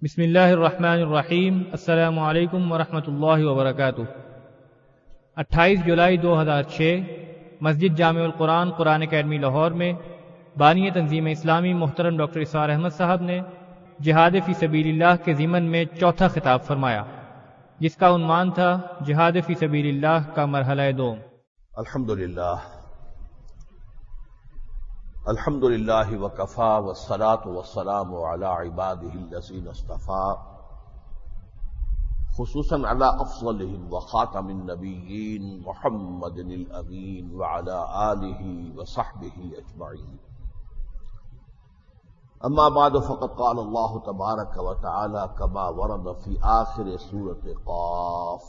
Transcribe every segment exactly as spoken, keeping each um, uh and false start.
بسم اللہ الرحمن الرحیم۔ السلام علیکم ورحمۃ اللہ وبرکاتہ۔ اٹھائیس جولائی دو ہزار چھ مسجد جامع القرآن قرآن اکیڈمی لاہور میں بانی تنظیم اسلامی محترم ڈاکٹر اسرار احمد صاحب نے جہاد فی سبیل اللہ کے ضمن میں چوتھا خطاب فرمایا، جس کا عنوان تھا جہاد فی سبیل اللہ کا مرحلہ دوم۔ الحمدللہ الحمدللہ وکفا والصلاة والسلام علی عبادہ الذین اصطفیٰ، خصوصاً علی افضلہم وخاتم النبیین محمد الامین وعلی آلہ وصحبہ اجمعین۔ اما بعد فقد قال اللہ تبارک وتعالی کما ورد فی آخر سورۃ قاف،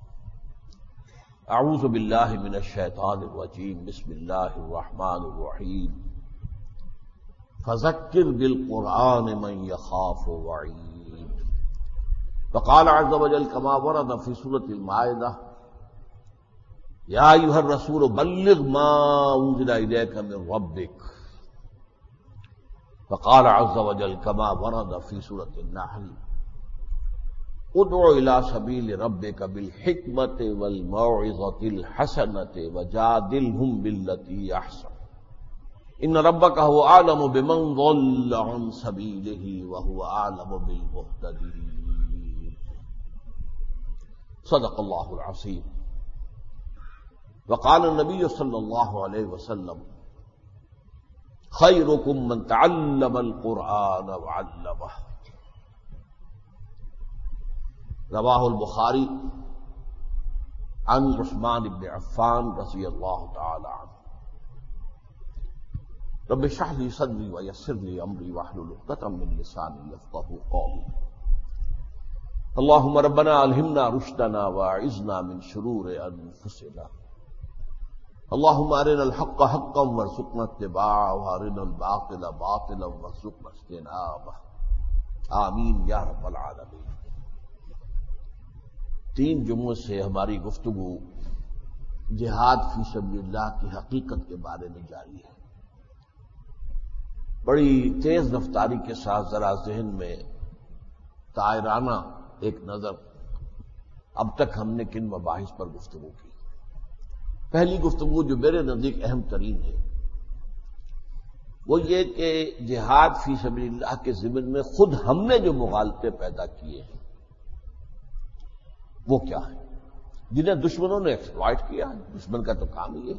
اعوذ باللہ من الشیطان الرجیم، بسم اللہ الرحمن الرحیم، فذکر بالقرآن من یخاف وعید۔ وقال عز وجل كما ورد في سورة المائدة يا أيها الرسول بلغ ما أنزل إليك من ربك۔ وقال عز وجل كما ورد في سورة النحل ادع إلى سبيل ربك بالحكمة والموعظة الحسنة وجادلهم بالتي أحسن ان ربك هو اعلم بمن ضل عن سبيله وهو اعلم بالمهتدين۔ صدق الله العظيم۔ وقال النبي صلى الله عليه وسلم خيركم من تعلم القرآن وعلمه، رواه البخاري عن عثمان بن عفان رضي الله تعالى عنه۔ رب اشرح لي صدري ويسر لي امري واحلل عقدة من لساني يفقهوا قولي۔ اللهم ربنا الهمنا رشدنا واعذنا من شرور انفسنا، اللهم ارنا الحق حقا وارزقنا اتباعه وارنا الباطل باطلا وارزقنا اجتنابه، آمین یا رب العالمین۔ تین جمعوں سے ہماری گفتگو جہاد فی سبیل اللہ کی حقیقت کے بارے میں جاری ہے۔ بڑی تیز رفتاری کے ساتھ ذرا ذہن میں طائرانہ ایک نظر، اب تک ہم نے کن مباحث پر گفتگو کی۔ پہلی گفتگو جو میرے نزدیک اہم ترین ہے وہ یہ کہ جہاد فی سبیل اللہ کے ضمن میں خود ہم نے جو مغالطے پیدا کیے ہیں وہ کیا ہیں، جنہیں دشمنوں نے ایکسپلائٹ کیا ہے۔ دشمن کا تو کام ہی ہے۔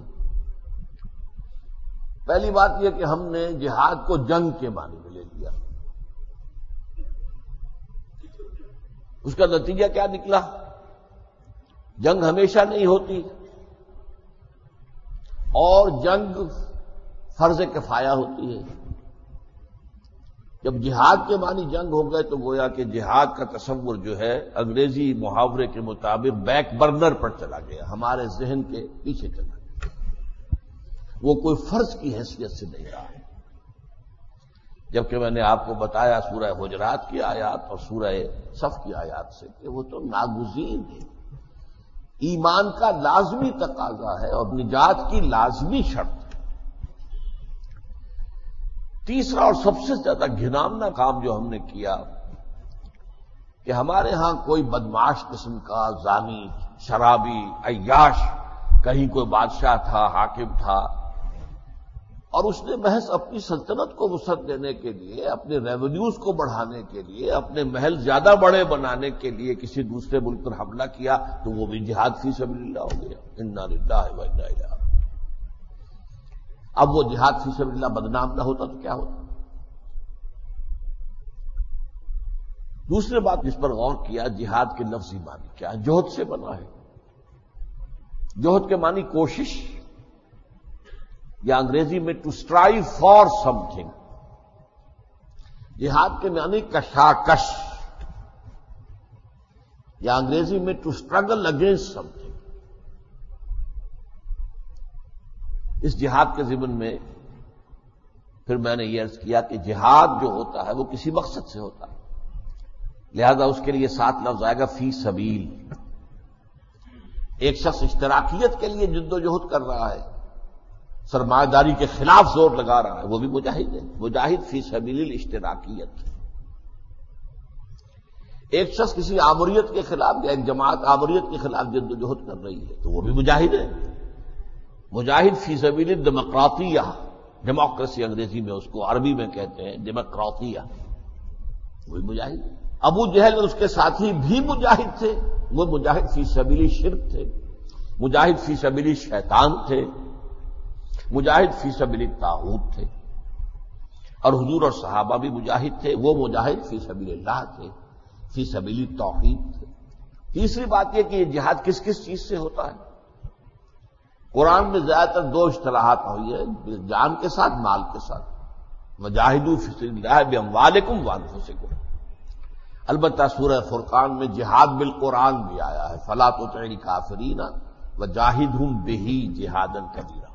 پہلی بات یہ کہ ہم نے جہاد کو جنگ کے معنی میں لے لیا۔ اس کا نتیجہ کیا نکلا؟ جنگ ہمیشہ نہیں ہوتی، اور جنگ فرض کفایہ ہوتی ہے۔ جب جہاد کے معنی جنگ ہو گئے تو گویا کہ جہاد کا تصور جو ہے انگریزی محاورے کے مطابق بیک برنر پر چلا گیا، ہمارے ذہن کے پیچھے چلا گیا، وہ کوئی فرض کی حیثیت سے نہیں رہا ہے۔ جبکہ میں نے آپ کو بتایا سورہ حجرات کی آیات اور سورہ صف کی آیات سے کہ وہ تو ناگزیر ہے، ایمان کا لازمی تقاضا ہے اور نجات کی لازمی شرط ہے۔ تیسرا اور سب سے زیادہ گھناؤنا کام جو ہم نے کیا کہ ہمارے ہاں کوئی بدمعاش قسم کا زانی، شرابی، عیاش، کہیں کوئی بادشاہ تھا، حاکم تھا، اور اس نے محض اپنی سلطنت کو وسعت دینے کے لیے، اپنے ریونیوز کو بڑھانے کے لیے، اپنے محل زیادہ بڑے بنانے کے لیے کسی دوسرے ملک پر حملہ کیا تو وہ بھی جہاد فی سبیل اللہ ہو گیا۔ انا للہ و انا الیہ راجعون۔ اب وہ جہاد فی سبیل اللہ بدنام نہ ہوتا تو کیا ہوتا؟ دوسری بات جس پر غور کیا، جہاد کے لفظی معنی کیا ہے؟ جوہد سے بنا ہے۔ جوہد کے معنی کوشش، یا انگریزی میں to strive for something. جہاد کے معنی کشاکش، یا انگریزی میں to struggle against something. اس جہاد کے ضمن میں پھر میں نے یہ عرض کیا کہ جہاد جو ہوتا ہے وہ کسی مقصد سے ہوتا ہے، لہذا اس کے لیے ساتھ لفظ آئے گا فی سبیل۔ ایک شخص اشتراکیت کے لیے جد و جہد کر رہا ہے، سرمایہ داری کے خلاف زور لگا رہا ہے، وہ بھی مجاہد ہے، مجاہد فی سبیل الاشتراکیت۔ ایک شخص کسی آمریت کے خلاف یا ایک جماعت آمریت کے خلاف جد و جہد کر رہی ہے تو وہ بھی مجاہد ہے. مجاہد فی سبیل الڈیموکراتیہ، ڈیموکریسی انگریزی میں اس کو، عربی میں کہتے ہیں ڈیموکراتیہ، وہی مجاہد. ابو جہل اور اس کے ساتھی بھی مجاہد تھے، وہ مجاہد فی سبیل شرک تھے، مجاہد فی سبیل شیطان تھے، مجاہد فی سبیل طاغوت تھے. اور حضور اور صحابہ بھی مجاہد تھے، وہ مجاہد فی سبیل اللہ تھے، فی سبیل توحید تھے. تیسری بات یہ کہ یہ جہاد کس کس چیز سے ہوتا ہے؟ قرآن میں زیادہ تر دو اصطلاحات ہوئی ہے، جان کے ساتھ، مال کے ساتھ. وجاہدوا فی سبیل اللہ باموالکم وانفسکم. البتہ سورہ فرقان میں جہاد بالقرآن بھی آیا ہے، فلا تطع الکافرین وجاہدہم بہ جہادا کبیرا.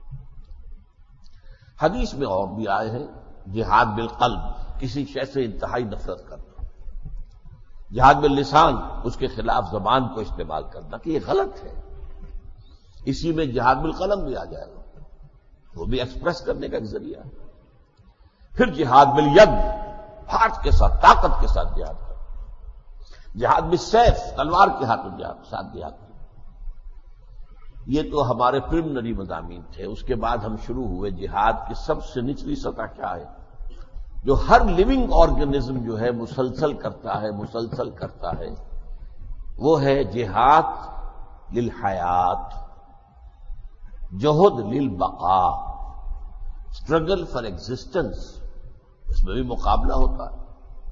حدیث میں اور بھی آئے ہیں جہاد بالقلب، کسی شے سے انتہائی نفرت کرنا. جہاد باللسان، اس کے خلاف زبان کو استعمال کرنا کہ یہ غلط ہے. اسی میں جہاد بالقلم بھی آ جائے گا، وہ بھی ایکسپریس کرنے کا ایک ذریعہ ہے. پھر جہاد بالید، ہاتھ کے ساتھ، طاقت کے ساتھ جہاد کرنا. جہاد بالسیف، تلوار کے ہاتھ ساتھ جہاد کرنا. یہ تو ہمارے پریلیمنری مضامین تھے. اس کے بعد ہم شروع ہوئے جہاد کی سب سے نچلی سطح کیا ہے، جو ہر لیونگ آرگنزم جو ہے مسلسل کرتا ہے مسلسل کرتا ہے وہ ہے جہاد للحیات، جہد للبقاء، اسٹرگل فار ایگزسٹنس. اس میں بھی مقابلہ ہوتا ہے.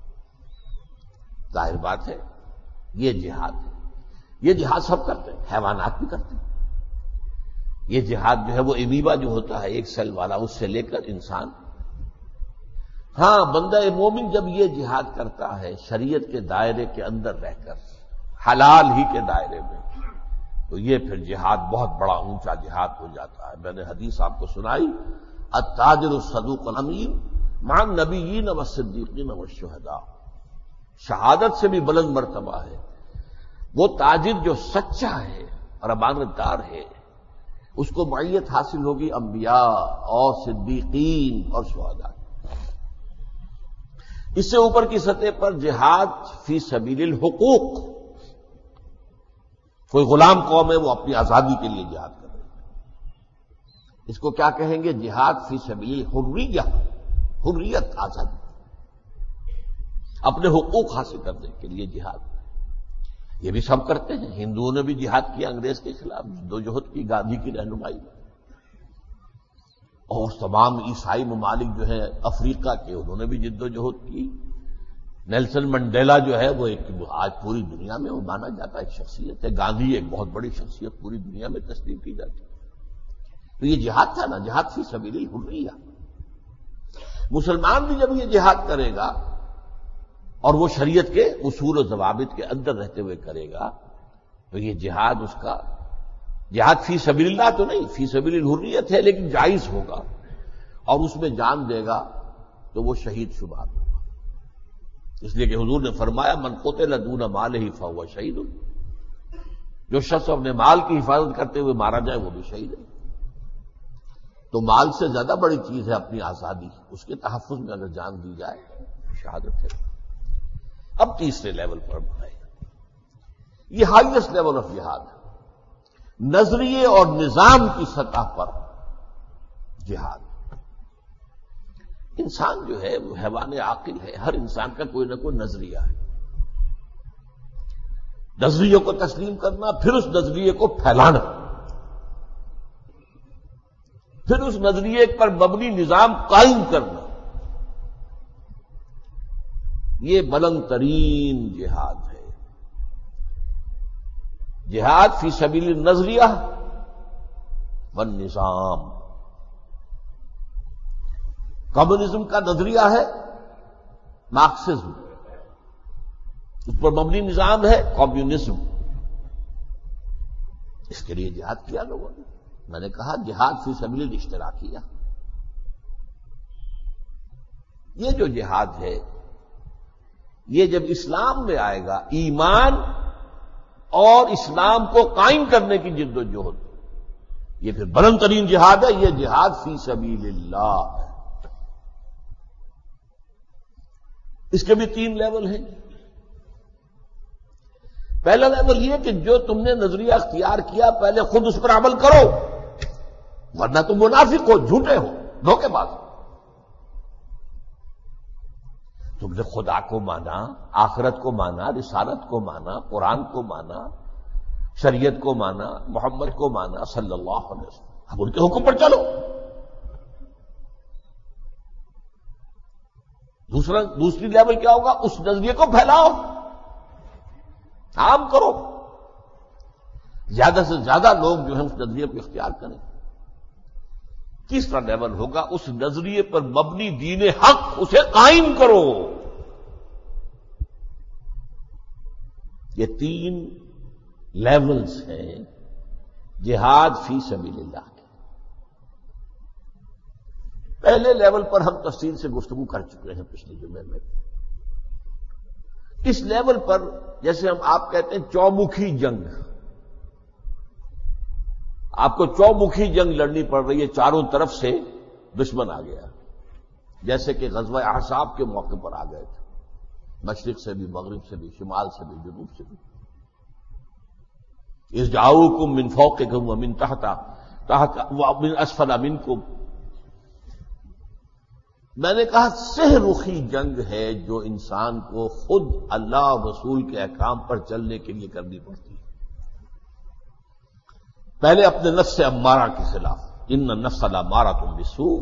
ظاہر بات ہے یہ جہاد ہے. یہ جہاد سب کرتے ہیں، حیوانات بھی کرتے ہیں. یہ جہاد جو ہے وہ امیبا جو ہوتا ہے ایک سیل والا، اس سے لے کر انسان. ہاں بندہ مومن جب یہ جہاد کرتا ہے شریعت کے دائرے کے اندر رہ کر، حلال ہی کے دائرے میں، تو یہ پھر جہاد بہت بڑا اونچا جہاد ہو جاتا ہے. میں نے حدیث آپ کو سنائی، التاجر الصدوق الامین مع النبیین والصدیقین والشہداء. شہادت سے بھی بلند مرتبہ ہے وہ تاجر جو سچا ہے اور امانت دار ہے، اس کو معیت حاصل ہوگی انبیاء اور صدیقین اور شہداء. اس سے اوپر کی سطح پر جہاد فی سبیل الحقوق. کوئی غلام قوم ہے وہ اپنی آزادی کے لیے جہاد کر رہی ہے، اس کو کیا کہیں گے؟ جہاد فی سبیل الحریہ، حریت، آزادی، اپنے حقوق حاصل کرنے کے لیے جہاد. یہ بھی سب کرتے ہیں. ہندوؤں نے بھی جہاد کیا انگریز کے خلاف، جد و جہد کی گاندھی کی رہنمائی میں. اور تمام عیسائی ممالک جو ہیں افریقہ کے، انہوں نے بھی جد و جہد کی. نیلسن منڈیلا جو ہے وہ ایک آج پوری دنیا میں وہ مانا جاتا ہے ایک شخصیت ہے. گاندھی ایک بہت بڑی شخصیت پوری دنیا میں تسلیم کی جاتی ہے. تو یہ جہاد تھا نا، جہاد فی سبیل الحریہ. مسلمان بھی جب یہ جہاد کرے گا اور وہ شریعت کے اصول و ضوابط کے اندر رہتے ہوئے کرے گا تو یہ جہاد اس کا جہاد فی سبیل اللہ تو نہیں، فی سبیل الحریت ہے، لیکن جائز ہوگا اور اس میں جان دے گا تو وہ شہید شمار ہوگا. اس لیے کہ حضور نے فرمایا من قتل دون مالہ فہو شہید. جو شخص اپنے مال کی حفاظت کرتے ہوئے مارا جائے وہ بھی شہید ہے. تو مال سے زیادہ بڑی چیز ہے اپنی آزادی، اس کے تحفظ میں اگر جان دی جائے شہادت ہے. اب تیسرے لیول پر بڑھے، یہ ہائیسٹ لیول آف جہاد ہے. نظریے اور نظام کی سطح پر جہاد. انسان جو ہے وہ حیوان عاقل ہے، ہر انسان کا کوئی نہ کوئی نظریہ ہے. نظریے کو تسلیم کرنا، پھر اس نظریے کو پھیلانا، پھر اس نظریے پر مبنی نظام قائم کرنا، یہ بلند ترین جہاد ہے. جہاد فی سبیل النظریہ والنظام. کمیونزم کا نظریہ ہے مارکسزم، اس پر مبنی نظام ہے کمیونزم. اس کے لیے جہاد کیا لوگوں نے. میں نے کہا جہاد فی سبیل الاشتراکیہ. یہ جو جہاد ہے یہ جب اسلام میں آئے گا، ایمان اور اسلام کو قائم کرنے کی جد و جہد، یہ پھر بلند ترین جہاد ہے. یہ جہاد فی سبیل اللہ ہے. اس کے بھی تین لیول ہیں. پہلا لیول یہ کہ جو تم نے نظریہ اختیار کیا پہلے خود اس پر عمل کرو، ورنہ تم منافق ہو، جھوٹے ہو، دھوکے باز ہو۔ تم نے خدا کو مانا، آخرت کو مانا، رسالت کو مانا، قرآن کو مانا، شریعت کو مانا، محمد کو مانا صلی اللہ علیہ وسلم، اب ان کے حکم پر چلو۔ دوسرا دوسری لیول کیا ہوگا؟ اس نظریے کو پھیلاؤ، عام کرو، زیادہ سے زیادہ لوگ جو ہیں اس نظریے کو اختیار کریں۔ تیسرا لیول ہوگا اس نظریے پر مبنی دین حق، اسے قائم کرو۔ یہ تین لیولز ہیں جہاد فی سبیل اللہ کے۔ پہلے لیول پر ہم تفصیل سے گفتگو کر چکے ہیں پچھلے جمعے میں۔ اس لیول پر جیسے ہم آپ کہتے ہیں چومکھی جنگ، آپ کو چومکھی جنگ لڑنی پڑ رہی ہے، چاروں طرف سے دشمن آ گیا، جیسے کہ غزوہ احزاب کے موقع پر آ گئے تھے، مشرق سے بھی، مغرب سے بھی، شمال سے بھی، جنوب سے بھی۔ اذ جاؤکم من فوقکم ومن تحت تحت ومن اسفل منکم، میں نے کہا سہ رخی جنگ ہے جو انسان کو خود اللہ اور رسول کے احکام پر چلنے کے لیے کرنی پڑتی ہے۔ پہلے اپنے نفس امارہ کے خلاف، ان النفس لامارۃ بالسوء،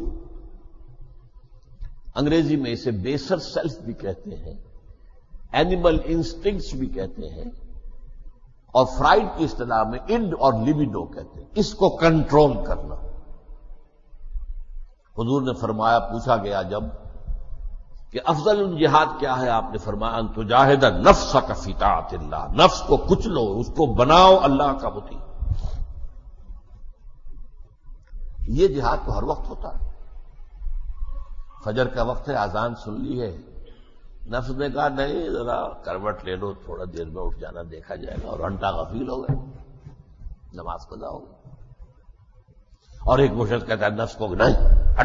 انگریزی میں اسے بیسر سیلف بھی کہتے ہیں، اینیمل انسٹنکٹس بھی کہتے ہیں، اور فرائڈ کی اصطلاح میں انڈ اور لیبیڈو کہتے ہیں، اس کو کنٹرول کرنا۔ حضور نے فرمایا، پوچھا گیا جب کہ افضل الجہاد کیا ہے، آپ نے فرمایا ان تجاہد نفسک فی طاعت اللہ، نفس کو کچلو، اس کو بناؤ اللہ کا مطیع۔ یہ جہاد تو ہر وقت ہوتا ہے۔ فجر کا وقت ہے، اذان سن لی ہے، نفس نے کہا نہیں ذرا کروٹ لے لو، تھوڑا دیر میں اٹھ جانا، دیکھا جائے گا، اور گھنٹہ غفیل ہو گئے، نماز قضا ہو گئی۔ اور ایک مشرک کہتا ہے نفس کو نہیں ہٹ،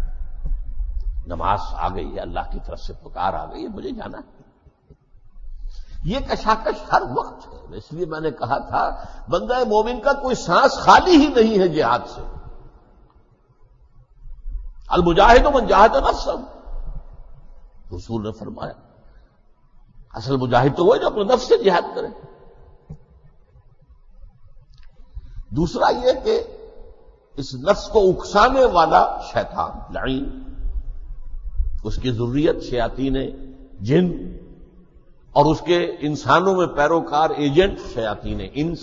نماز آ گئی ہے، اللہ کی طرف سے پکار آ گئی ہے، مجھے جانا ہے۔ یہ کشاکش ہر وقت ہے، اس لیے میں نے کہا تھا بندہ مومن کا کوئی سانس خالی ہی نہیں ہے جہاد سے۔ المجاہد من جاہد نفسہ، رسول نے فرمایا اصل مجاہد تو وہ ہے جو اپنے نفس سے جہاد کرے۔ دوسرا یہ کہ اس نفس کو اکسانے والا شیطان لعین، اس کی ذریت شیاطین جن، اور اس کے انسانوں میں پیروکار ایجنٹ شیاطین انس،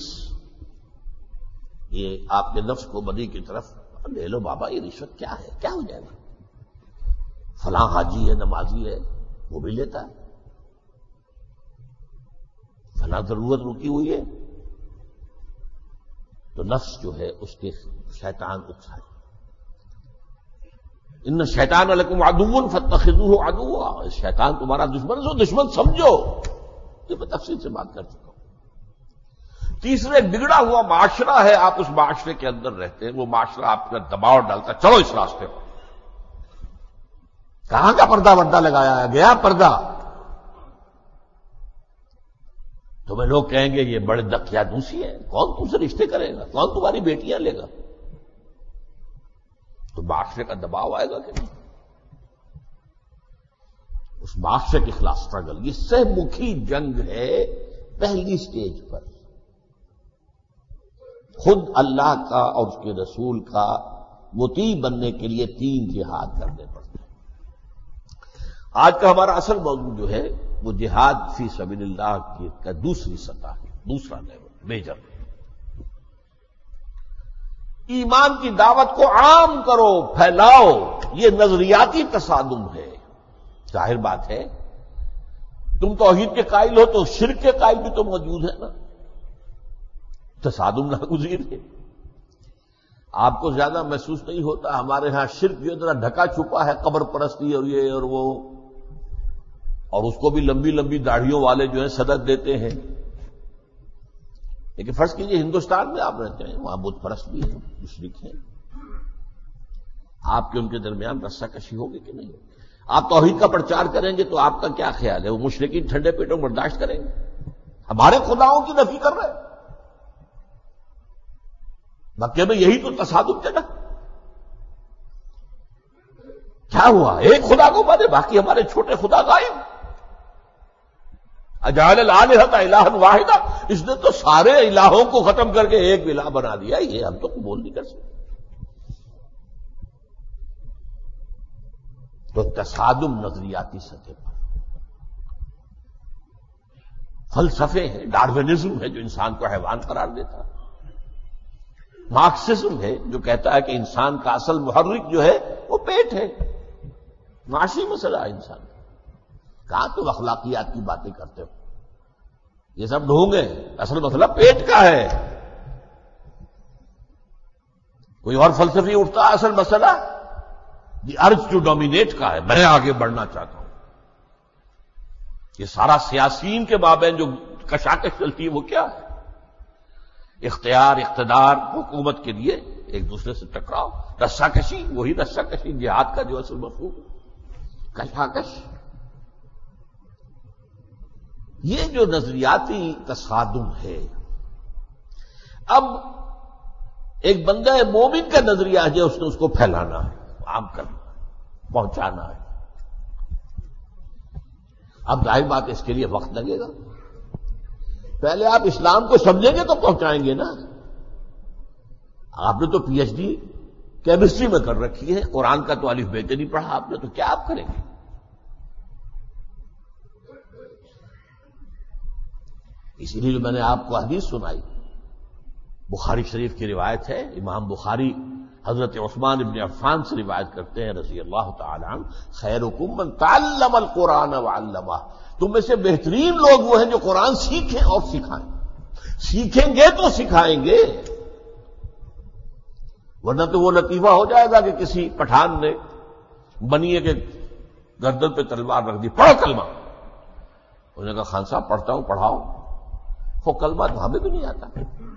یہ آپ کے نفس کو بدی کی طرف لے لو بابا، یہ رشوت کیا ہے، کیا ہو جائے گا، فلاں حاجی ہے، نمازی ہے، وہ بھی لیتا ہے، فلاں ضرورت رکی ہوئی ہے، تو نفس جو ہے اس کے شیطان اکسائے۔ ان شیطان لکم عدو فاتخذوہ عدوا، شیطان تمہارا دشمن ہے، دشمن سمجھو۔ یہ میں تفصیل سے بات کر چکا ہوں۔ تیسرے بگڑا ہوا معاشرہ ہے، آپ اس معاشرے کے اندر رہتے ہیں، وہ معاشرہ آپ کا دباؤ ڈالتا ہے، چلو اس راستے پر۔ کہاں کا پردہ وردہ لگایا گیا پردہ؟ تمہیں لوگ کہیں گے یہ بڑے دقیانوسی ہیں، کون تم سے رشتے کرے گا، کون تمہاری بیٹیاں لے گا؟ تو معاشرے کا دباؤ آئے گا کہ نہیں؟ اس معاشرے کے خلاف اسٹرگل، یہ سہ مکھی جنگ ہے پہلی سٹیج پر۔ خود اللہ کا اور اس کے رسول کا مطیع بننے کے لیے تین جہاد کرنے پڑتے ہیں۔ آج کا ہمارا اصل موضوع جو ہے وہ جہاد فی سبیل اللہ کی کا دوسری سطح ہے، دوسرا لیول، میجر۔ ایمان کی دعوت کو عام کرو، پھیلاؤ، یہ نظریاتی تصادم ہے۔ ظاہر بات ہے تم توحید کے قائل ہو تو شرک کے قائل بھی تو موجود ہے نا، تصادم ناگزیر ہے۔ آپ کو زیادہ محسوس نہیں ہوتا، ہمارے ہاں شرک جو ذرا ڈھکا چھپا ہے، قبر پرستی اور یہ اور وہ، اور اس کو بھی لمبی لمبی داڑھیوں والے جو ہیں صدد دیتے ہیں۔ لیکن فرض کیجیے ہندوستان میں آپ رہتے ہیں، وہاں بت پرست بھی ہیں، مشرک ہیں، آپ کے ان کے درمیان رسہ کشی ہوگی کہ نہیں؟ آپ توحید کا پرچار کریں گے تو آپ کا کیا خیال ہے وہ مشرکین ٹھنڈے پیٹوں برداشت کریں گے؟ ہمارے خداؤں کی نفی کر رہے ہیں. مکے میں یہی تو تصادم تھا نا. کیا ہوا؟ ایک خدا کو مانے، باقی ہمارے چھوٹے خدا غائب. اجعل الآلہۃ الہا واحدہ، اس نے تو سارے الہوں کو ختم کر کے ایک الہ بنا دیا. یہ ہم تو قبول نہیں کر سکتے. تو تصادم نظریاتی سطح پر، فلسفے ہیں، ڈارونزم ہے جو انسان کو حیوان قرار دیتا ہے، مارکسزم ہے جو کہتا ہے کہ انسان کا اصل محرک جو ہے وہ پیٹ ہے. معاشی مسئلہ ہے انسان کا. کہاں تو اخلاقیات کی باتیں کرتے ہو؟ یہ سب ڈھونگے، اصل مسئلہ پیٹ کا ہے. کوئی اور فلسفی اٹھتا ہے، اصل مسئلہ دی ارج ٹو ڈومینیٹ کا ہے، میں آگے بڑھنا چاہتا ہوں. یہ سارا سیاسیین کے مابین جو کشاکش چلتی ہے وہ کیا ہے؟ اختیار، اقتدار، حکومت کے لیے ایک دوسرے سے ٹکراؤ، رسا کشی. وہی رسا کشی جہاد کا جو اصل مفہوم ہے، کشاکش. یہ جو نظریاتی تصادم ہے، اب ایک بندہ مومن کا نظریہ ہے، اس نے اس کو پھیلانا ہے، عام کرنا ہے، پہنچانا ہے. اب ظاہر بات اس کے لیے وقت لگے گا. پہلے آپ اسلام کو سمجھیں گے تو پہنچائیں گے نا. آپ نے تو پی ایچ ڈی کیمسٹری میں کر رکھی ہے، قرآن کا تو الف بیت نہیں پڑھا آپ نے، تو کیا آپ کریں گے؟ اسی لیے میں نے آپ کو حدیث سنائی، بخاری شریف کی روایت ہے. امام بخاری حضرت عثمان ابن عفان سے روایت کرتے ہیں رضی اللہ تعالی عنہ، خیرکم من تعلم القرآن وعلمہ، تم میں سے بہترین لوگ وہ ہیں جو قرآن سیکھیں اور سکھائیں. سیکھیں گے تو سکھائیں گے، ورنہ تو وہ لطیفہ ہو جائے گا کہ کسی پٹھان نے بنیے کے گردن پہ تلوار رکھ دی، پڑھو کلمہ. انہوں نے کہا خان صاحب پڑھتا ہوں، پڑھاؤ. وہ کلمہ تو ہمیں بھی نہیں آتا.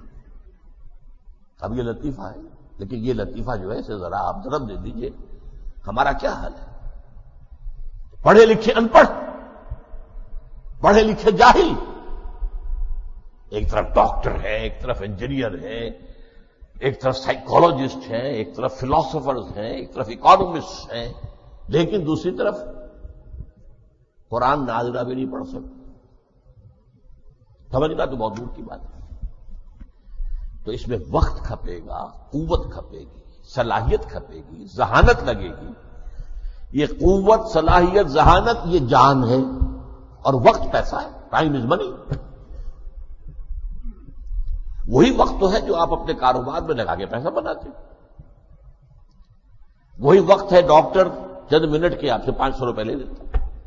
اب یہ لطیفہ ہے، لیکن یہ لطیفہ جو ہے اسے ذرا آپ ضرب دے دیجئے. ہمارا کیا حال ہے؟ پڑھے لکھے ان پڑھ، پڑھے لکھے جاہل. ایک طرف ڈاکٹر ہے، ایک طرف انجینئر ہے، ایک طرف سائیکولوجسٹ ہیں، ایک طرف فلاسفرز ہیں، ایک طرف اکانومسٹ ہیں، لیکن دوسری طرف قرآن ناظرہ بھی نہیں پڑھ سکتے. سمجھنا تو بہت دور کی بات ہے. تو اس میں وقت کھپے گا، قوت کھپے گی، صلاحیت کھپے گی، ذہانت لگے گی. یہ قوت، صلاحیت، ذہانت یہ جان ہے، اور وقت پیسہ ہے. Time is money. وہی وقت تو ہے جو آپ اپنے کاروبار میں لگا کے پیسہ بناتے ہیں. وہی وقت ہے ڈاکٹر چند منٹ کے آپ سے پانچ سو روپے لے لیتا.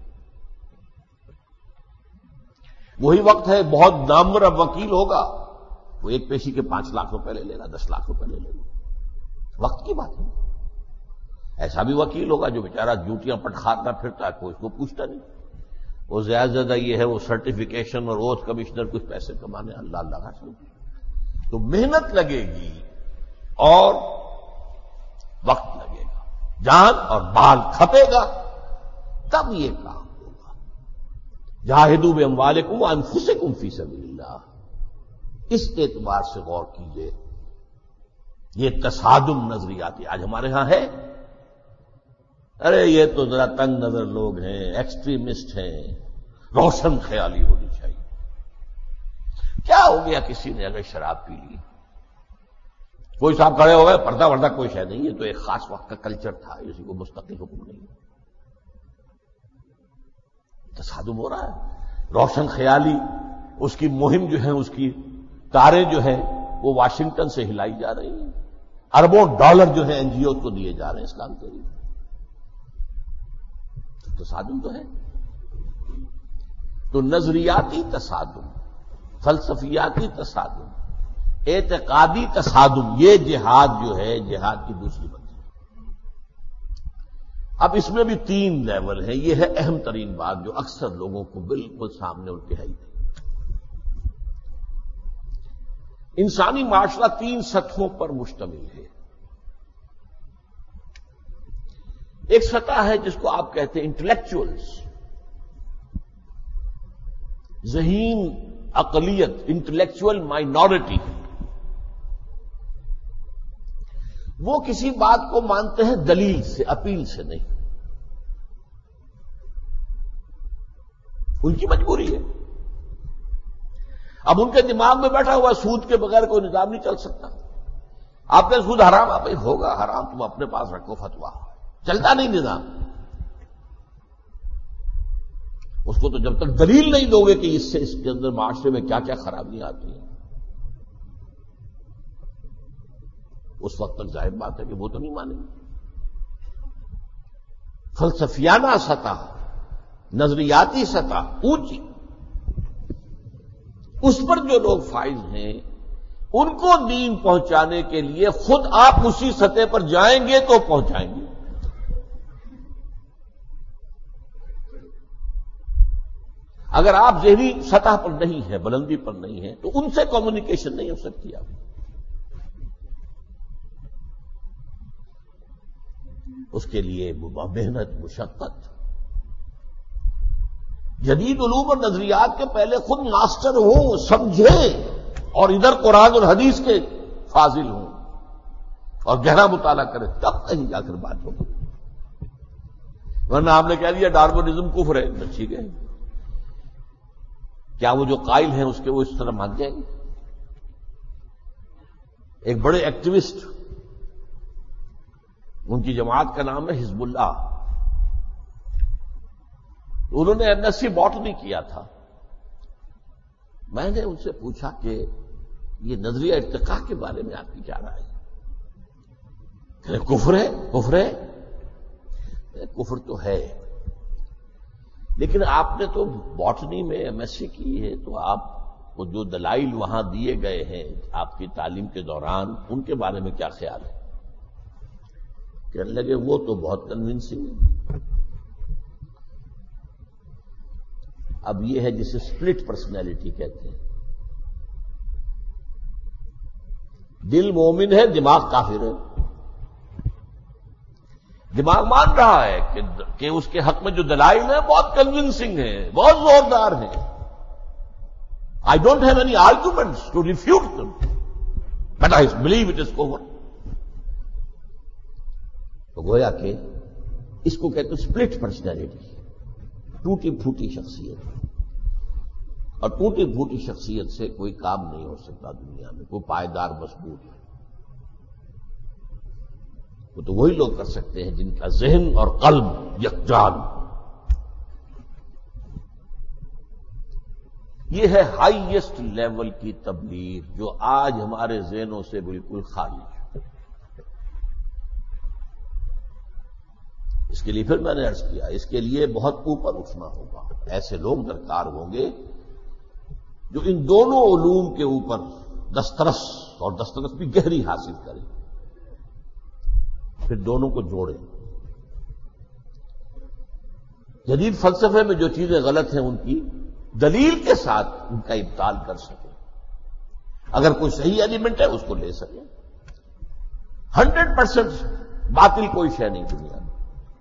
وہی وقت ہے بہت نامور وکیل ہوگا، وہ ایک پیشی کے پانچ لاکھ روپے لے لے گا، دس لاکھ روپے لے لے گا. وقت کی بات ہے. ایسا بھی وکیل ہوگا جو بیچارہ ڈیوٹیاں پٹخارتا پھرتا ہے، کوئی اس کو پوچھتا نہیں. وہ زیادہ زیادہ یہ ہے وہ سرٹیفکیشن اور اوتھ کمشنر کچھ پیسے کمانے اللہ اللہ کا سمجھ. تو محنت لگے گی اور وقت لگے گا، جان اور مال کھپے گا، تب یہ کام ہوگا. جاہدوا باموالکم وانفسکم فی سبیل اللہ. اس اعتبار سے غور کیجئے. یہ تصادم نظریاتی آج ہمارے ہاں ہے. ارے یہ تو ذرا تنگ نظر لوگ ہیں، ایکسٹریمسٹ ہیں، روشن خیالی ہونی چاہیے. کیا ہو گیا کسی نے اگر شراب پی لی، کوئی صاحب کھڑے ہو گئے، پردہ وردہ کوئی شے نہیں. یہ تو ایک خاص وقت کا کلچر تھا، اسی کو مستقل حکم نہیں. تصادم ہو رہا ہے. روشن خیالی اس کی مہم جو ہے، اس کی تاریں جو ہیں وہ واشنگٹن سے ہلائی جا رہی ہیں. اربوں ڈالر جو ہیں این جی او کو دیے جا رہے ہیں اسلام کے لیے. تصادم تو ہے. تو نظریاتی تصادم، فلسفیاتی تصادم، اعتقادی تصادم، یہ جہاد جو ہے جہاد کی دوسری منزل. اب اس میں بھی تین لیول ہیں. یہ ہے اہم ترین بات جو اکثر لوگوں کو بالکل سامنے ان کے ہے ہی. انسانی معاشرہ تین سطحوں پر مشتمل ہے. ایک سطح ہے جس کو آپ کہتے ہیں انٹلیکچوئلز، ذہین اقلیت، انٹلیکچوئل مائنورٹی، وہ کسی بات کو مانتے ہیں دلیل سے، اپیل سے نہیں. ان کی مجبوری ہے. اب ان کے دماغ میں بیٹھا ہوا سود کے بغیر کوئی نظام نہیں چل سکتا. آپ نے سود حرام، آپ بھائی ہوگا حرام، تم اپنے پاس رکھو فتوا، چلتا نہیں نظام. اس کو تو جب تک دلیل نہیں دو گے کہ اس سے اس کے اندر معاشرے میں کیا کیا خرابیاں آتی ہیں، اس وقت تک ظاہر بات ہے کہ وہ تو نہیں مانیں گے. فلسفیانہ سطح، نظریاتی سطح اونچی، اس پر جو لوگ فائز ہیں ان کو دین پہنچانے کے لیے خود آپ اسی سطح پر جائیں گے تو پہنچائیں گے. اگر آپ ذہنی سطح پر نہیں ہیں، بلندی پر نہیں ہیں، تو ان سے کمیونیکیشن نہیں ہو سکتی. آپ اس کے لیے محنت، مشقت. جدید علوم اور نظریات کے پہلے خود ماسٹر ہوں، سمجھیں، اور ادھر قرآن اور حدیث کے فاضل ہوں اور گہرا مطالعہ کریں، تب کہیں جا کر بات ہوگی. ورنہ آپ نے کہہ دیا ڈارونزم کفر ہے، تو ٹھیک ہے، کیا وہ جو قائل ہیں اس کے وہ اس طرح مان جائیں گے؟ ایک بڑے ایکٹیوسٹ، ان کی جماعت کا نام ہے حزب اللہ، انہوں نے ایم ایس سی باٹنی کیا تھا. میں نے ان سے پوچھا کہ یہ نظریہ ارتقاء کے بارے میں آپ کی کیا رائے ہے؟ کہ کفر ہے، کفر ہے. کفر تو ہے، لیکن آپ نے تو باٹنی میں ایم ایس سی کی ہے، تو آپ کو جو دلائل وہاں دیے گئے ہیں آپ کی تعلیم کے دوران، ان کے بارے میں کیا خیال ہے؟ کہنے لگے وہ تو بہت کنونسنگ ہے. اب یہ ہے جسے سپلٹ پرسنالٹی کہتے ہیں. دل مومن ہے، دماغ کافر ہے. دماغ مان رہا ہے کہ کہ اس کے حق میں جو دلائل ہیں بہت کنونسنگ ہیں، بہت زوردار ہیں. I don't have any arguments to refute them, but I believe it is کفر. تو گویا کہ اس کو کہتے ہیں سپلٹ پرسنالٹی، ٹوٹی پھوٹی شخصیت. اور ٹوٹی پھوٹی شخصیت سے کوئی کام نہیں ہو سکتا دنیا میں، کوئی پائیدار مضبوط ہے. وہ تو وہی لوگ کر سکتے ہیں جن کا ذہن اور قلب یکجان. یہ ہے ہائیسٹ لیول کی تبلیغ جو آج ہمارے ذہنوں سے بالکل خالی ہے. اس کے لیے پھر میں نے عرض کیا، اس کے لیے بہت اوپر اٹھنا ہوگا. ایسے لوگ درکار ہوں گے جو ان دونوں علوم کے اوپر دسترس، اور دسترس بھی گہری حاصل کریں، پھر دونوں کو جوڑیں. جدید فلسفے میں جو چیزیں غلط ہیں ان کی دلیل کے ساتھ ان کا ابطال کر سکیں. اگر کوئی صحیح ایلیمنٹ ہے اس کو لے سکیں. ہنڈریڈ پرسینٹ باطل کوئی شے نہیں دنیا میں.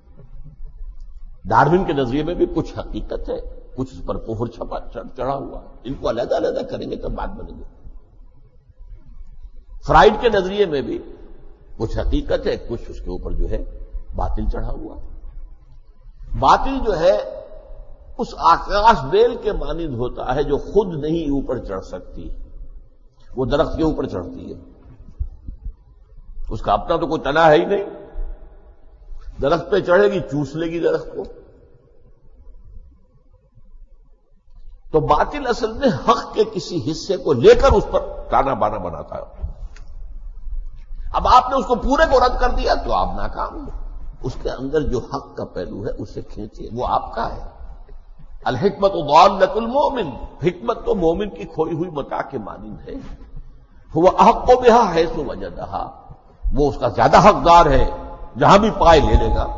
ڈارون کے نظریے میں بھی کچھ حقیقت ہے، کچھ اس پر کفر چھپا چڑھا ہوا. ان کو علیحدہ علیحدہ کریں گے تب بات بنے گی. فرائڈ کے نظریے میں بھی کچھ حقیقت ہے، کچھ اس کے اوپر جو ہے باطل چڑھا ہوا. باطل جو ہے اس آکاش بیل کے مانند ہوتا ہے جو خود نہیں اوپر چڑھ سکتی، وہ درخت کے اوپر چڑھتی ہے. اس کا اپنا تو کوئی تنا ہے ہی نہیں، درخت پہ چڑھے گی چوس لے گی درخت کو. تو باطل اصل میں حق کے کسی حصے کو لے کر اس پر تانا بانا بناتا ہے. اب آپ نے اس کو پورے کو رد کر دیا تو آپ ناکام ہیں. اس کے اندر جو حق کا پہلو ہے اسے کھینچیے، وہ آپ کا ہے. الحکمت ضالۃ المومن، حکمت تو مومن کی کھوئی ہوئی متاع کے مانند ہے. وہ احق بہا حیث وجدہا، وہ اس کا زیادہ حقدار ہے، جہاں بھی پائے لے لے گا.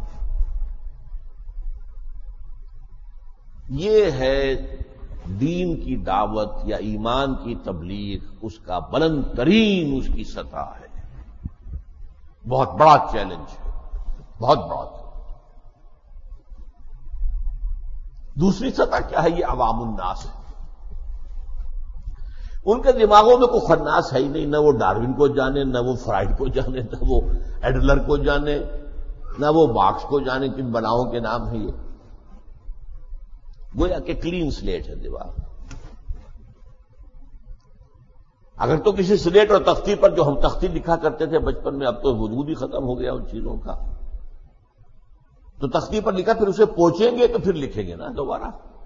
یہ ہے دین کی دعوت یا ایمان کی تبلیغ، اس کا بلند ترین اس کی سطح ہے. بہت بڑا چیلنج ہے، بہت بڑا چیلنج. دوسری سطح کیا ہے؟ یہ عوام الناس ہے. ان کے دماغوں میں کوئی خناس ہے ہی نہیں، نہ وہ ڈارون کو جانے، نہ وہ فرائڈ کو جانے، نہ وہ ایڈلر کو جانے، نہ وہ مارکس کو جانے، کن بناؤں کے نام ہیں یہ. گویا کہ کلین سلیٹ ہے دماغ. اگر تو کسی سلیٹ اور تختی پر جو ہم تختی لکھا کرتے تھے بچپن میں، اب تو وجود ہی ختم ہو گیا ان چیزوں کا، تو تختی پر لکھا پھر اسے پوچھیں گے تو پھر لکھیں گے نا دوبارہ.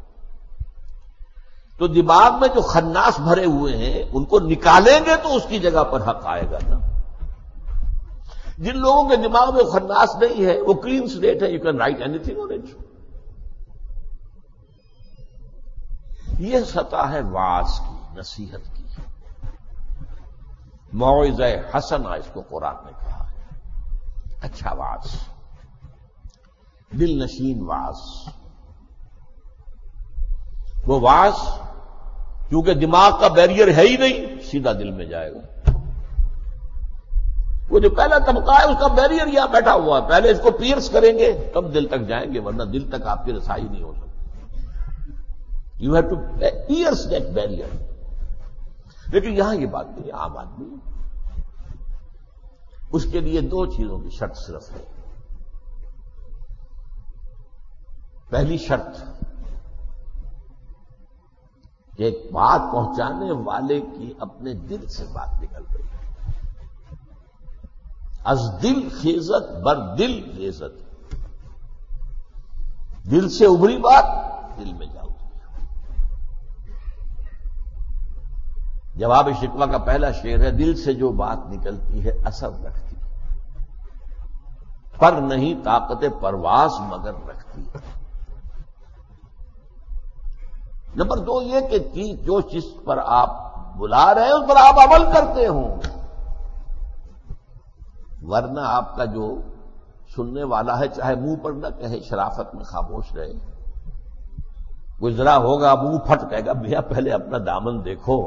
تو دماغ میں جو خناس بھرے ہوئے ہیں ان کو نکالیں گے تو اس کی جگہ پر حق آئے گا نا. جن لوگوں کے دماغ میں خناس نہیں ہے وہ کلین سلیٹ ہے، you can write anything on it. یہ سطح ہے واعظ کی، نصیحت کی. موعظہ حسنہ اس کو قرآن نے کہا ہے. اچھا واعظ، دل نشین واعظ. وہ واعظ کیونکہ دماغ کا بیریئر ہے ہی نہیں، سیدھا دل میں جائے گا. وہ جو پہلا طبقہ ہے اس کا بیریئر یہاں بیٹھا ہوا ہے، پہلے اس کو پیئرس کریں گے تب دل تک جائیں گے، ورنہ دل تک آپ کی رسائی نہیں ہو سکتی. You have to pierce that barrier. لیکن یہاں یہ بات نہیں، عام آدمی اس کے لیے دو چیزوں کی شرط صرف ہے. پہلی شرط کہ ایک بات پہنچانے والے کی اپنے دل سے بات نکل رہی ہے. از دل خیزت بر دل خیزت، دل سے ابھری بات دل میں جاؤ. جواب شکوہ کا پہلا شعر ہے، دل سے جو بات نکلتی ہے اثر رکھتی، پر نہیں طاقت پرواز مگر رکھتی. نمبر دو یہ کہ جو چیز پر آپ بلا رہے ہیں اس پر آپ عمل کرتے ہوں، ورنہ آپ کا جو سننے والا ہے چاہے منہ پر نہ کہے، شرافت میں خاموش رہے. گزرا ہوگا منہ پھٹ کہے گا بھیا پہلے اپنا دامن دیکھو.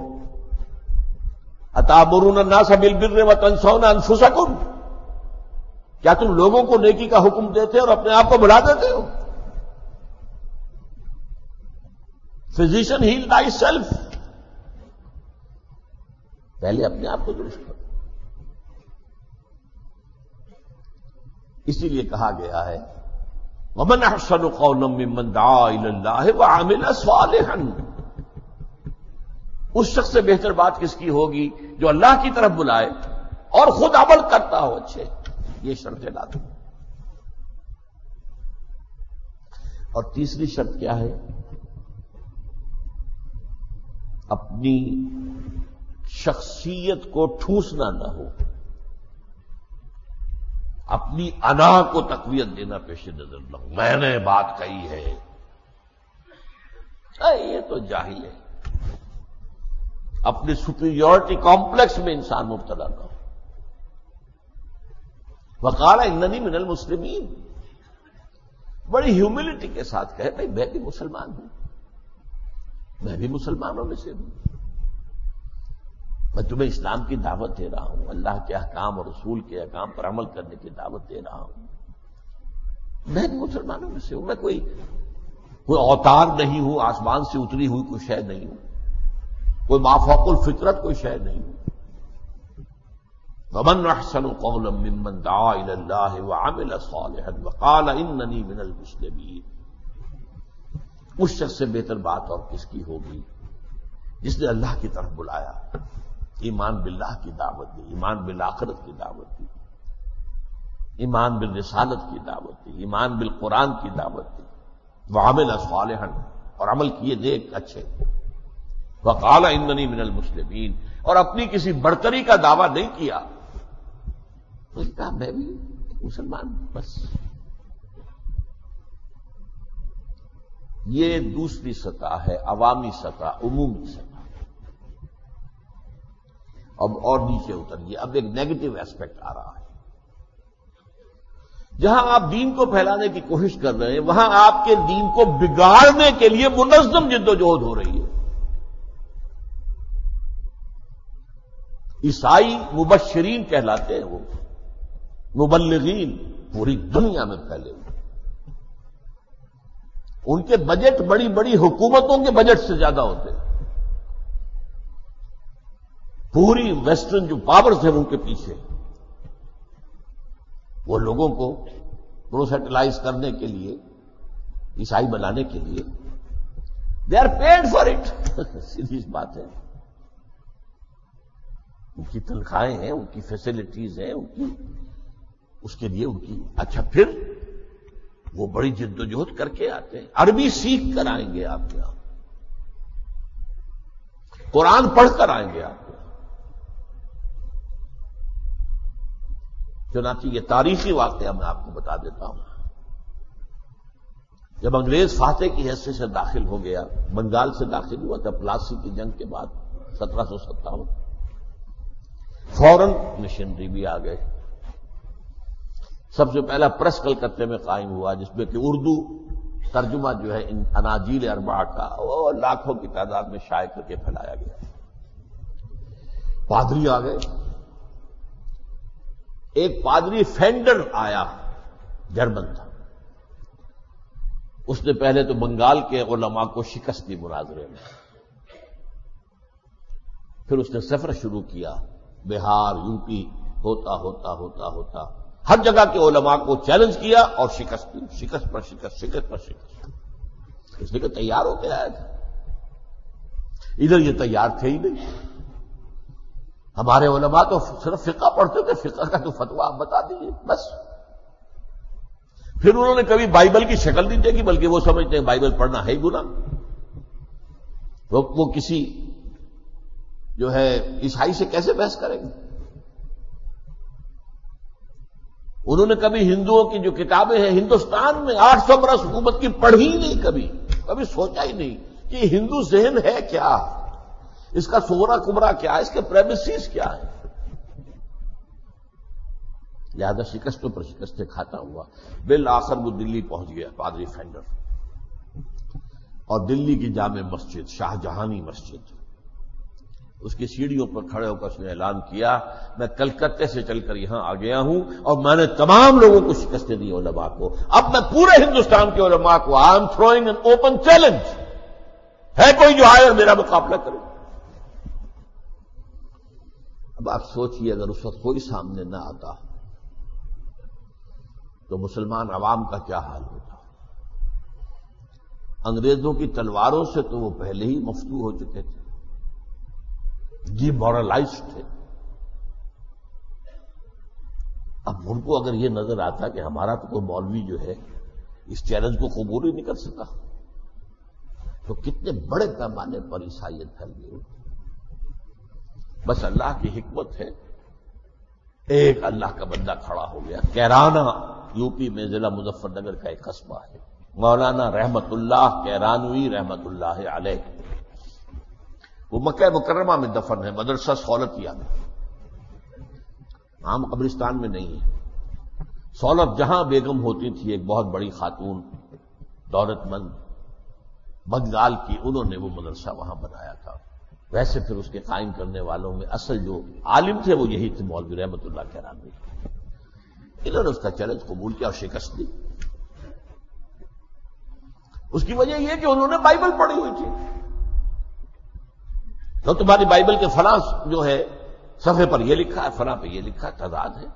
اتامرون الناس بالبر وتنسون انفسکم، کیا تم لوگوں کو نیکی کا حکم دیتے اور اپنے آپ کو بھلا دیتے ہو؟ فزیشن ہیل تھائی سیلف، پہلے اپنے آپ کو درست کرو. اسی لیے کہا گیا ہے وَمَنْ أَحْسَنُ قَوْلًا مِّمَّنْ دَعَا إِلَى اللَّهِ وَعَمِلَ صَالِحًا. اس شخص سے بہتر بات کس کی ہوگی جو اللہ کی طرف بلائے اور خود عمل کرتا ہو اچھے. یہ شرط لا دو. اور تیسری شرط کیا ہے؟ اپنی شخصیت کو ٹھوسنا نہ ہو، اپنی انا کو تقویت دینا پیش نظر نہ ہو. میں نے بات کہی ہے، اے یہ تو جاہل ہے. اپنی سپیریورٹی کمپلیکس میں انسان مبتلا نہ ہو. وقال اننی من المسلمین، بڑی ہیوملٹی کے ساتھ کہے بھائی میں بھی مسلمان ہوں، میں بھی مسلمانوں میں سے ہوں، میں تمہیں اسلام کی دعوت دے رہا ہوں، اللہ کے احکام اور رسول کے احکام پر عمل کرنے کی دعوت دے رہا ہوں. میں بھی مسلمانوں میں سے ہوں، میں کوئی کوئی اوتار نہیں ہوں، آسمان سے اتری ہوئی کوئی شے نہیں ہوں، کوئی مافوق الفطرت کوئی شے نہیں ہوں. وَمَنْ أَحْسَنُ قَوْلًا مِّمَّنْ دَعَا إِلَى اللَّهِ وَعَمِلَ صَالِحًا وَقَالَ إِنَّنِي مِنَ الْمُسْلِمِينَ. اس شخص سے بہتر بات اور کس کی ہوگی جس نے اللہ کی طرف بلایا، ایمان باللہ کی دعوت دی، ایمان بالآخرت کی دعوت دی، ایمان بالرسالت کی دعوت دی، ایمان بالقرآن کی دعوت دی. وَعَمِلَ صَالِحًا، اور عمل کیے نیک اچھے. وَقَالَ إِنَّنِي مِنَ الْمُسْلِمِينَ، اور اپنی کسی برتری کا دعویٰ نہیں کیا، تو کہا میں بھی مسلمان ہوں بس. یہ دوسری سطح ہے، عوامی سطح، عمومی سطح. اب اور نیچے اتریے، اب ایک نیگیٹو ایسپیکٹ آ رہا ہے. جہاں آپ دین کو پھیلانے کی کوشش کر رہے ہیں وہاں آپ کے دین کو بگاڑنے کے لیے منظم جدوجہد ہو رہی ہے. عیسائی مبشرین کہلاتے ہیں، وہ مبلغین پوری دنیا میں پھیلے ہوئے. ان کے بجٹ بڑی بڑی حکومتوں کے بجٹ سے زیادہ ہوتے ہیں. پوری ویسٹرن جو پاورز ہیں ان کے پیچھے، وہ لوگوں کو پروسیٹلائز کرنے کے لیے، عیسائی بنانے کے لیے they are paid for it. سیدھی بات ہے. ان کی تنخواہیں ہیں، ان کی فیسلٹیز ہیں، ان کی اس کے لیے ان کی. اچھا پھر وہ بڑی جد و جہد کر کے آتے ہیں. عربی سیکھ کر آئیں گے آپ یہاں، قرآن پڑھ کر آئیں گے آپ. چنانچہ یہ تاریخی واقعہ میں آپ کو بتا دیتا ہوں. جب انگریز فاتح کی حیثیت سے داخل ہو گیا، بنگال سے داخل ہوا تھا پلاسی کی جنگ کے بعد سترہ سو ستاون، فوراً مشنری بھی آ گئے. سب سے پہلا پریس کلکتے میں قائم ہوا، جس میں کہ اردو ترجمہ جو ہے ان اناجیل اربعہ کا وہ لاکھوں کی تعداد میں شائع کر کے پھیلایا گیا. پادری آ گئے. ایک پادری فینڈر آیا، جرمن تھا. اس نے پہلے تو بنگال کے علماء کو شکست دی مناظرے میں. پھر اس نے سفر شروع کیا، بہار، یو پی، ہوتا ہوتا ہوتا ہوتا ہر جگہ کے علماء کو چیلنج کیا اور شکست دی، شکست پر شکست، شکست پر شکست. اس نے کہ تیار ہو کے آیا تھا. ادھر یہ تیار تھے ہی نہیں. ہمارے علماء تو صرف فقہ پڑھتے تھے، فقہ کا تو فتویٰ آپ بتا دیجیے بس. پھر انہوں نے کبھی بائبل کی شکل نہیں دیکھی، بلکہ وہ سمجھتے ہیں بائبل پڑھنا ہے ہی گناہ. وہ, وہ کسی جو ہے عیسائی سے کیسے بحث کریں گے؟ انہوں نے کبھی ہندوؤں کی جو کتابیں ہیں ہندوستان میں آٹھ سو برس حکومت کی پڑھی ہی نہیں، کبھی کبھی سوچا ہی نہیں کہ ہندو ذہن ہے کیا، اس کا صغرا کبرا کیا ہے، اس کے پریمیسز کیا ہے. لہذا شکستوں پر شکستیں کھاتا ہوا بالآخر وہ دلی پہنچ گیا پادری فینڈر. اور دلی کی جامع مسجد، شاہ جہانی مسجد، اس کی سیڑھیوں پر کھڑے ہو کر اس نے اعلان کیا، میں کلکتے سے چل کر یہاں آ گیا ہوں اور میں نے تمام لوگوں کو شکستیں دی، علماء کو. اب میں پورے ہندوستان کے علماء کو I am throwing an open challenge, ہے کوئی جو آئے اور میرا مقابلہ کرے. اب آپ سوچئے اگر اس وقت کوئی سامنے نہ آتا تو مسلمان عوام کا کیا حال ہوتا. انگریزوں کی تلواروں سے تو وہ پہلے ہی مفتو ہو چکے تھے، ڈی مورلائزڈ تھے. اب ان کو اگر یہ نظر آتا کہ ہمارا تو کوئی مولوی جو ہے اس چیلنج کو قبول ہی نہیں کر سکا، تو کتنے بڑے پیمانے پر عیسائیت پھیل گئی. بس اللہ کی حکمت ہے، ایک اللہ کا بندہ کھڑا ہو گیا. کیرانہ یو پی میں ضلع مظفر نگر کا ایک قصبہ ہے، مولانا رحمت اللہ کیرانوی رحمت اللہ علیہ. وہ مکہ مکرمہ میں دفن ہے، مدرسہ سولتیہ میں، عام قبرستان میں نہیں ہے. سولت جہاں بیگم ہوتی تھی، ایک بہت بڑی خاتون دولت مند بنگال کی، انہوں نے وہ مدرسہ وہاں بنایا تھا. ویسے پھر اس کے قائم کرنے والوں میں اصل جو عالم تھے وہ یہی تھے، مولوی رحمت اللہ کیرانوی. انہوں نے اس کا چیلنج قبول کیا اور شکست دی. اس کی وجہ یہ کہ انہوں نے بائبل پڑھی ہوئی تھی. تو تمہاری بائبل کے فلاں جو ہے صفحے پر یہ لکھا ہے، فلاں پہ یہ لکھا ہے، تضاد ہے.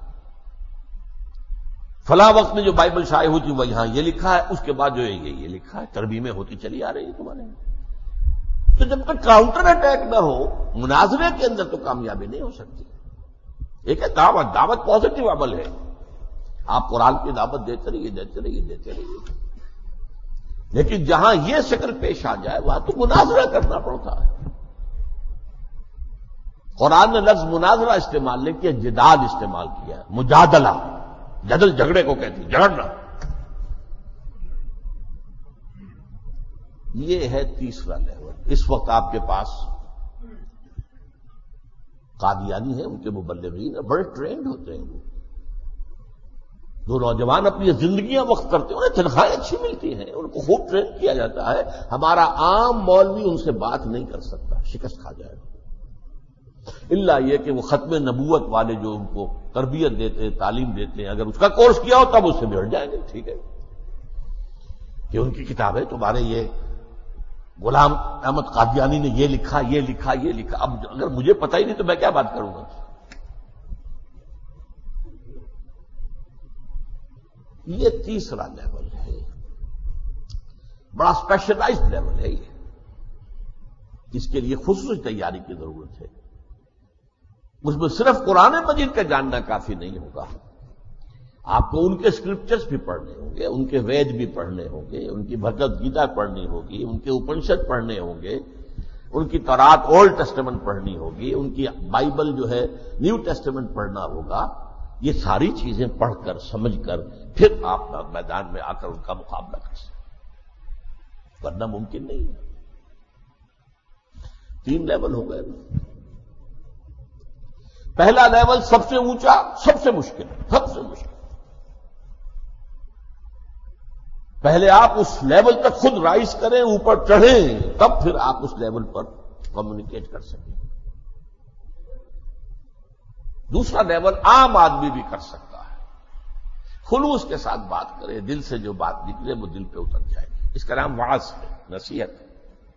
فلاں وقت میں جو بائبل شائع ہوئی تھی وہ یہاں یہ لکھا ہے، اس کے بعد جو ہے یہ یہ لکھا ہے. ترمیمیں ہوتی چلی آ رہی ہیں تمہارے. تو جب تک کاؤنٹر اٹیک نہ ہو مناظرے کے اندر تو کامیابی نہیں ہو سکتی. ایک ہے دعوت، دعوت پازیٹو عمل ہے. آپ قرآن کی دعوت دیتے رہیے دیتے رہیے دیتے رہیے لیکن جہاں یہ شکل پیش آ جائے وہاں تو مناظرہ کرنا پڑتا ہے. قرآن نے لفظ مناظرہ استعمال نہیں کیا، جدال استعمال کیا ہے. مجادلہ، جدل جھگڑے کو کہتے ہیں، جھگڑنا. یہ ہے تیسرا لیول. اس وقت آپ کے پاس قادیانی ہیں، ان کے مبلغین بڑے ٹرینڈ ہوتے ہیں. وہ جو نوجوان اپنی زندگیاں وقت کرتے ہیں انہیں تنخواہیں اچھی ملتی ہیں، ان کو خوب ٹرین کیا جاتا ہے. ہمارا عام مولوی ان سے بات نہیں کر سکتا، شکست کھا جائے گا. الا یہ کہ وہ ختم نبوت والے جو ان کو تربیت دیتے ہیں، تعلیم دیتے ہیں، اگر اس کا کورس کیا ہو تب اس سے بھیڑ جائیں گے. ٹھیک ہے کہ ان کی کتابیں تمہارے یہ غلام احمد قادیانی نے یہ لکھا یہ لکھا یہ لکھا. اب اگر مجھے پتہ ہی نہیں تو میں کیا بات کروں گا؟ یہ تیسرا لیول ہے، بڑا اسپیشلائزڈ لیول ہے یہ. اس کے لیے خصوصی تیاری کی ضرورت ہے. اس میں صرف قرآن مجید کا جاننا کافی نہیں ہوگا، آپ کو ان کے اسکرپچرز بھی پڑھنے ہوں گے، ان کے وید بھی پڑھنے ہوں گے، ان کی بھگوت گیتا پڑھنی ہوگی، ان کے اپنشد پڑھنے ہوں گے، ان کی تورات اولڈ ٹیسٹمنٹ پڑھنی ہوگی، ان کی بائبل جو ہے نیو ٹیسٹمنٹ پڑھنا ہوگا. یہ ساری چیزیں پڑھ کر سمجھ کر پھر آپ میدان میں آ کر ان کا مقابلہ کر سکیں، ورنہ ممکن نہیں ہے. تین لیول ہو گئے نا. پہلا لیول سب سے اونچا، سب سے مشکل، سب سے مشکل. پہلے آپ اس لیول تک خود رائز کریں، اوپر چڑھیں، تب پھر آپ اس لیول پر کمیونیکیٹ کر سکیں. دوسرا لیول عام آدمی بھی کر سکتا ہے. خلوص کے ساتھ بات کرے، دل سے جو بات نکلے وہ دل پہ اتر جائے. اس کا نام وعظ ہے، نصیحت ہے.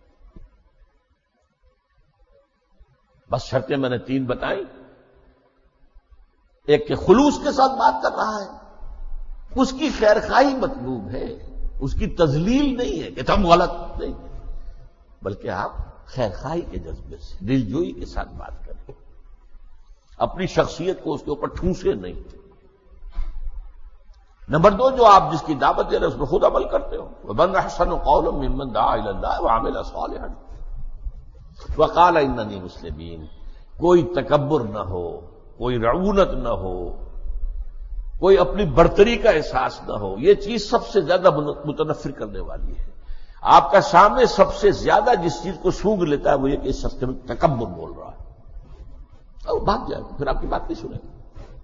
بس شرطیں میں نے تین بتائیں. ایک کہ خلوص کے ساتھ بات کر رہا ہے، اس کی خیرخواہی مطلوب ہے، اس کی تذلیل نہیں ہے کہ تم غلط نہیں، بلکہ آپ خیرخواہی کے جذبے سے دلجوئی کے ساتھ بات کریں. اپنی شخصیت کو اس کے اوپر ٹھونسے نہیں. نمبر دو، جو آپ جس کی دعوت دے رہے ہیں اس میں خود عمل کرتے ہو. وَمَنْ أَحْسَنُ قَوْلًا مِّمَّنْ دَعَا إِلَى اللَّهِ وَعَمِلَ صَالِحًا وَقَالَ إِنَّنِي مُسْلِمٌ. کوئی تکبر نہ ہو، کوئی رعونت نہ ہو، کوئی اپنی برتری کا احساس نہ ہو. یہ چیز سب سے زیادہ متنفر کرنے والی ہے. آپ کا سامنے سب سے زیادہ جس چیز کو سونگھ لیتا ہے وہ یہ کہ اس شخص میں تکبر بول رہا ہے، اور بھاگ جائے گا، پھر آپ کی بات نہیں سنے گا.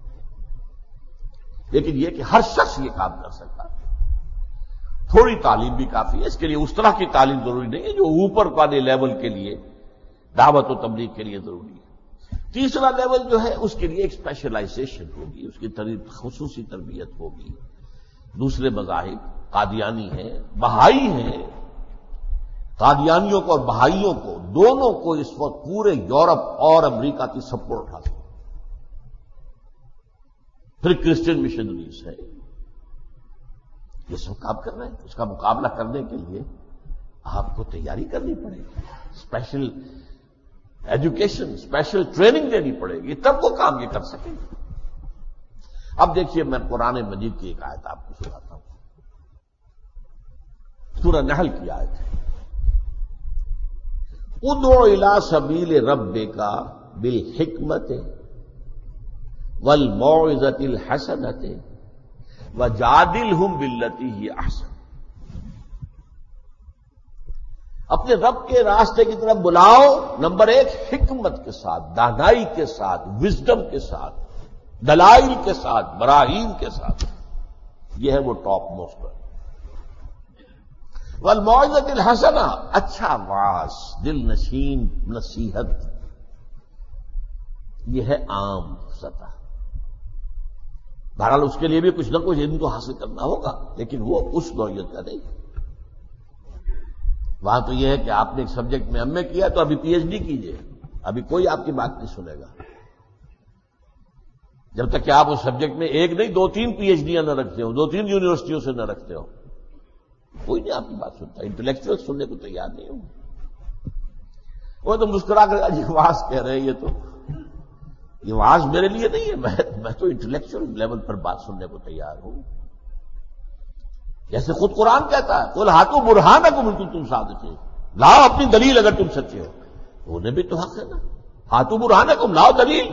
لیکن یہ کہ ہر شخص یہ کام کر سکتا ہے. تھوڑی تعلیم بھی کافی ہے. اس کے لیے اس طرح کی تعلیم ضروری نہیں ہے جو اوپر والے لیول کے لیے دعوت و تبلیغ کے لیے ضروری ہے. تیسرا لیول جو ہے اس کے لیے ایک اسپیشلائزیشن ہوگی، اس کی خصوصی تربیت ہوگی. دوسرے مذاہب، قادیانی ہیں، بہائی ہیں. قادیانیوں کو اور بہائیوں کو دونوں کو اس وقت پورے یورپ اور امریکہ کی سپورٹ حاصل. پھر کرسچن مشنریز ہے. یہ سب کام کر رہے ہیں. اس کا مقابلہ کرنے کے لیے آپ کو تیاری کرنی پڑے گی، اسپیشل ایجوکیشن، اسپیشل ٹریننگ دینی پڑے گی، تب وہ کام یہ کر سکیں گے. اب دیکھیے میں قرآن مجید کی ایک آیت آپ کو سناتا ہوں. سورہ نحل کی آیت ہے. ادعو الی سبیل ربک بالحکمت والموعظۃ الحسنۃ وجادلہم باللتی ہی احسن. اپنے رب کے راستے کی طرف بلاؤ. نمبر ایک، حکمت کے ساتھ، دانائی کے ساتھ، وزڈم کے ساتھ، دلائل کے ساتھ، براہین کے ساتھ. یہ ہے وہ ٹاپ موسٹ. والموعظۃ الحسنہ، اچھا واعظ، دل نشین نصیحت. یہ ہے عام سطح. بہرحال اس کے لیے بھی کچھ نہ کچھ علم کو حاصل کرنا ہوگا، لیکن وہ اس نوعیت کا نہیں. وہاں تو یہ ہے کہ آپ نے ایک سبجیکٹ میں ایم اے کیا تو ابھی پی ایچ ڈی کیجئے. ابھی کوئی آپ کی بات نہیں سنے گا جب تک کہ آپ اس سبجیکٹ میں ایک نہیں دو تین پی ایچ ڈیاں نہ رکھتے ہو، دو تین یونیورسٹیوں سے نہ رکھتے ہو. کوئی نہیں آپ کی بات سنتا. انٹلیکچوئل سننے کو تیار نہیں ہوں. وہ تو مسکرا کر یہ واز کہہ رہے ہیں، یہ تو یہ واز میرے لیے نہیں ہے. میں میں تو انٹلیکچوئل لیول پر بات سننے کو تیار ہوں. جیسے خود قرآن کہتا ہے، قل ہاتھوں برہانکم ان کنتم صادقین. لاؤ اپنی دلیل اگر تم سچے ہو. انہیں بھی تو حق ہے نا. ہاتھوں برہانکم، لاؤ دلیل.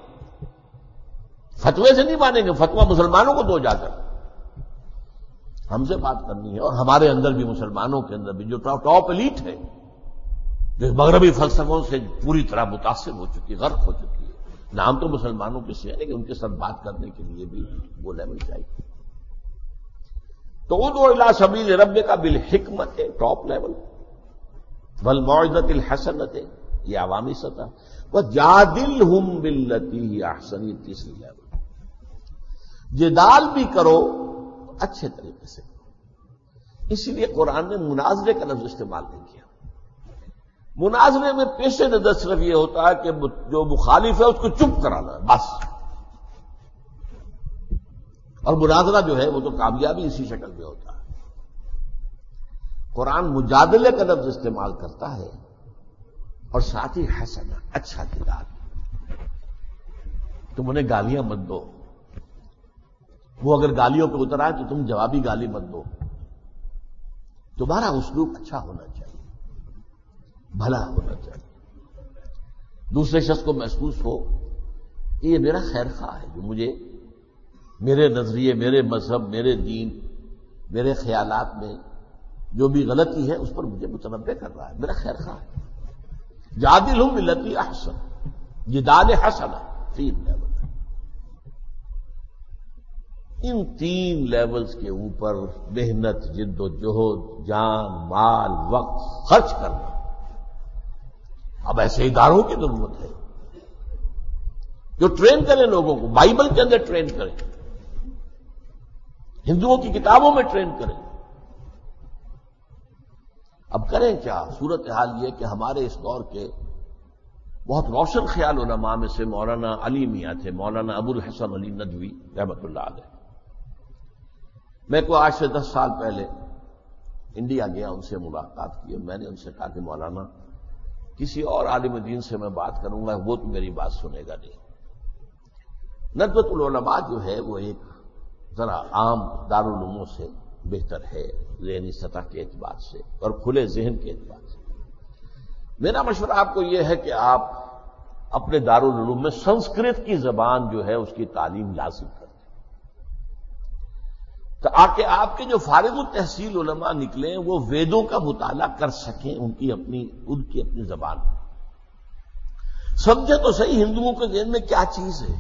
فتوے سے نہیں مانیں گے. فتویٰ مسلمانوں کو دو جا کر. ہم سے بات کرنی ہے. اور ہمارے اندر بھی، مسلمانوں کے اندر بھی جو ٹاپ ایلیٹ ہے، جو مغربی فلسفوں سے پوری طرح متاثر ہو چکی، غرق ہو چکی ہے، نام تو مسلمانوں کے سے ہے لیکن ان کے ساتھ بات کرنے کے لیے بھی وہ لیول چاہیے. تو ادعو الی سبیل ربک بالحکمت، ٹاپ لیول. والموعظۃ الحسنۃ، یہ عوامی سطح. وجادلہم باللتی ہی احسن، یہ تیسری لیول. جدال بھی کرو اچھے طریقے سے. اسی لیے قرآن نے مناظرے کا لفظ استعمال نہیں کیا. مناظرے میں پیش نظر صرف یہ ہوتا ہے کہ جو مخالف ہے اس کو چپ کرانا ہے بس، اور مناظرہ جو ہے وہ تو کامیابی اسی شکل میں ہوتا ہے۔ قرآن مجادلے کا لفظ استعمال کرتا ہے اور ساتھ ہی حسنا، اچھا جدال، تم انہیں گالیاں مت دو، وہ اگر گالیوں پہ اتر آئے تو تم جوابی گالی مت دو، تمہارا اسلوب اچھا ہونا چاہیے، بھلا ہونا چاہیے، دوسرے شخص کو محسوس ہو کہ یہ میرا خیر خواہ ہے، جو مجھے میرے نظریے، میرے مذہب، میرے دین، میرے خیالات میں جو بھی غلطی ہے اس پر مجھے متنبہ کر رہا ہے، میرا خیر خواہ ہے۔ جادلہم باللتی احسن، جدال حسنہ، تین لیول، ان تین لیولز کے اوپر محنت، جد و جہد، جان، مال، وقت خرچ کرنا۔ اب ایسے اداروں کی ضرورت ہے جو ٹرین کریں لوگوں کو، بائبل کے اندر ٹرین کریں، ہندوؤں کی کتابوں میں ٹرین کریں۔ اب کریں کیا؟ صورتحال یہ کہ ہمارے اس دور کے بہت روشن خیال علماء میں سے مولانا علی میاں تھے، مولانا ابو الحسن علی ندوی رحمۃ اللہ علیہ۔ میں کو آج سے دس سال پہلے انڈیا گیا، ان سے ملاقات کی، میں نے ان سے کہا کہ مولانا کسی اور عالم دین سے میں بات کروں گا، وہ تو میری بات سنے گا نہیں۔ ندوۃ العلماء جو ہے وہ ایک ذرا عام دارالعلوموں سے بہتر ہے، ذہنی سطح کے اعتبار سے اور کھلے ذہن کے اعتبار سے۔ میرا مشورہ آپ کو یہ ہے کہ آپ اپنے دارالعلوم میں سنسکرت کی زبان جو ہے اس کی تعلیم لازم کریں، تاکہ آپ کے جو فارغ التحصیل علماء نکلیں وہ ویدوں کا مطالعہ کر سکیں، ان کی اپنی ان کی اپنی زبان میں سمجھے تو صحیح ہندوؤں کے ذہن میں کیا چیز ہے،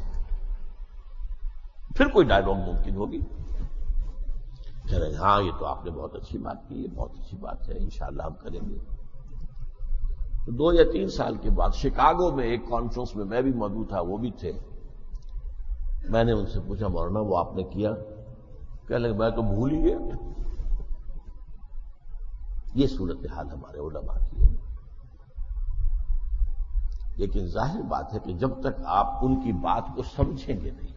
پھر کوئی ڈائلاگ ممکن ہوگی۔ کہہ رہے ہاں یہ تو آپ نے بہت اچھی بات کی، یہ بہت اچھی بات ہے، انشاءاللہ ہم کریں گے۔ تو دو یا تین سال کے بعد شکاگو میں ایک کانفرنس میں میں بھی موجود تھا، وہ بھی تھے، میں نے ان سے پوچھا مولانا وہ آپ نے کیا؟ کہنے لگے میں تو بھول ہی گیا۔ یہ صورتحال ہمارے علماء کی ہے، لیکن ظاہر بات ہے کہ جب تک آپ ان کی بات کو سمجھیں گے نہیں۔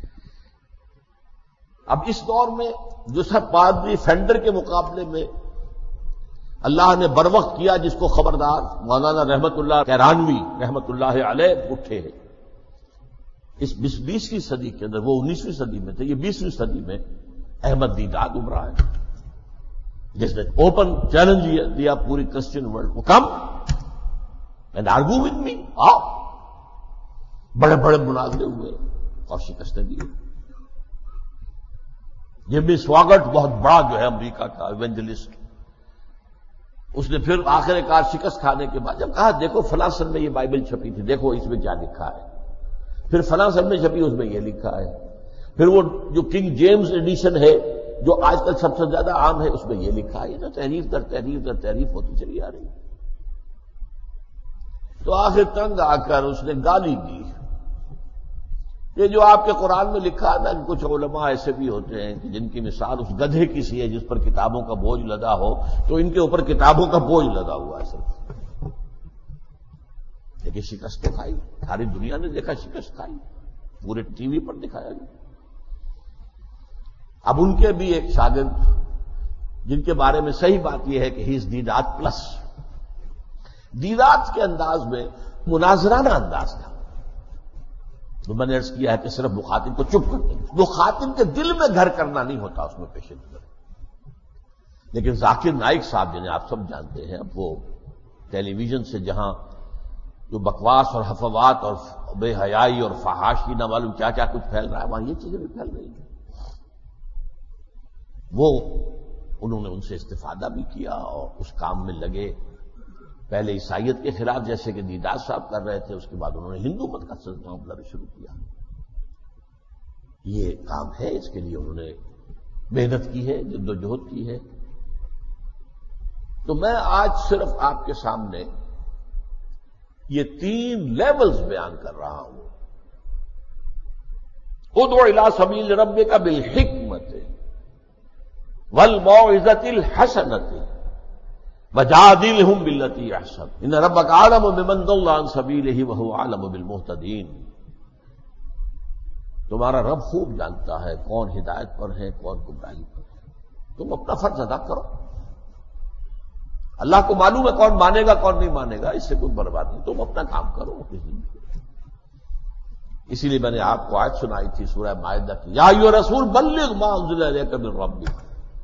اب اس دور میں جو سب پادری فینڈر کے مقابلے میں اللہ نے بر وقت کیا، جس کو خبردار مولانا رحمت اللہ کیرانوی رحمت اللہ علیہ اٹھے ہیں اس بیسویں صدی کے اندر، وہ انیسویں صدی میں تھے، یہ بیسویں صدی میں احمد دیداد ابھرا ہے، جس نے اوپن چیلنج دیا پوری کرسچن ورلڈ کو، come and argue with me, آؤ۔ بڑے بڑے مناظرے ہوئے اور شکستیں دی۔ جیمی سواگٹ بہت بڑا جو ہے امریکہ کا ایونجلسٹ، اس نے پھر آخر کار شکست کھانے کے بعد جب کہا دیکھو فلاں سن میں یہ بائبل چھپی تھی، دیکھو اس میں کیا لکھا ہے، پھر فلاں سن میں چھپی اس میں یہ لکھا ہے، پھر وہ جو کنگ جیمز ایڈیشن ہے جو آج کل سب سے زیادہ عام ہے اس میں یہ لکھا ہے، تحریف در تحریف در تحریف ہوتی چلی آ رہی۔ تو آخر تنگ آ کر اس نے گالی دی، یہ جو آپ کے قرآن میں لکھا ہے نا کہ کچھ علماء ایسے بھی ہوتے ہیں کہ جن کی مثال اس گدھے کی سی ہے جس پر کتابوں کا بوجھ لدا ہو، تو ان کے اوپر کتابوں کا بوجھ لدا ہوا ہے صرف۔ لیکن شکست تو کھائی، ساری دنیا نے دیکھا شکست کھائی، پورے ٹی وی پر دکھایا گیا۔ اب ان کے بھی ایک شاگرد جن کے بارے میں صحیح بات یہ ہے کہ ہی از دیدات پلس، دیدات کے انداز میں مناظرانہ انداز تھا، تو میں نے عرض کیا ہے کہ صرف مخاطب کو چپ کر دیں، مخاطب کے دل میں گھر کرنا نہیں ہوتا اس میں پیش نظر۔ لیکن ذاکر نائک صاحب جنہیں آپ سب جانتے ہیں، اب وہ ٹیلی ویژن سے جہاں جو بکواس اور حفوات اور بے حیائی اور فحاشی نہ معلوم کیا کیا کچھ پھیل رہا ہے، وہاں یہ چیزیں بھی پھیل رہی ہیں۔ وہ انہوں نے ان سے استفادہ بھی کیا اور اس کام میں لگے، پہلے عیسائیت کے خلاف جیسے کہ دیدات صاحب کر رہے تھے، اس کے بعد انہوں نے ہندو مت کا سلسلہ بھی شروع کیا۔ یہ کام ہے، اس کے لیے انہوں نے محنت کی ہے، جد و جہد کی ہے۔ تو میں آج صرف آپ کے سامنے یہ تین لیولز بیان کر رہا ہوں۔ ادعو الی سبیل ربک بالحکمت والموعظۃ الحسنۃ وجادلہم باللتی احسن ان ربک اعلم بمن ضل عن سبیلہ وہو اعلم بالمہتدین. تمہارا رب خوب جانتا ہے کون ہدایت پر ہے کون گمراہی پر ہے. تم اپنا فرض ادا کرو. اللہ کو معلوم ہے کون مانے گا کون نہیں مانے گا، اس سے کوئی برباد نہیں. تم اپنا کام کرو اپنی زندگی. اسی لیے میں نے آپ کو آیت سنائی تھی سورہ مائدہ کی، یا ایھا رسول بلغ ما انزل الیک من ربک.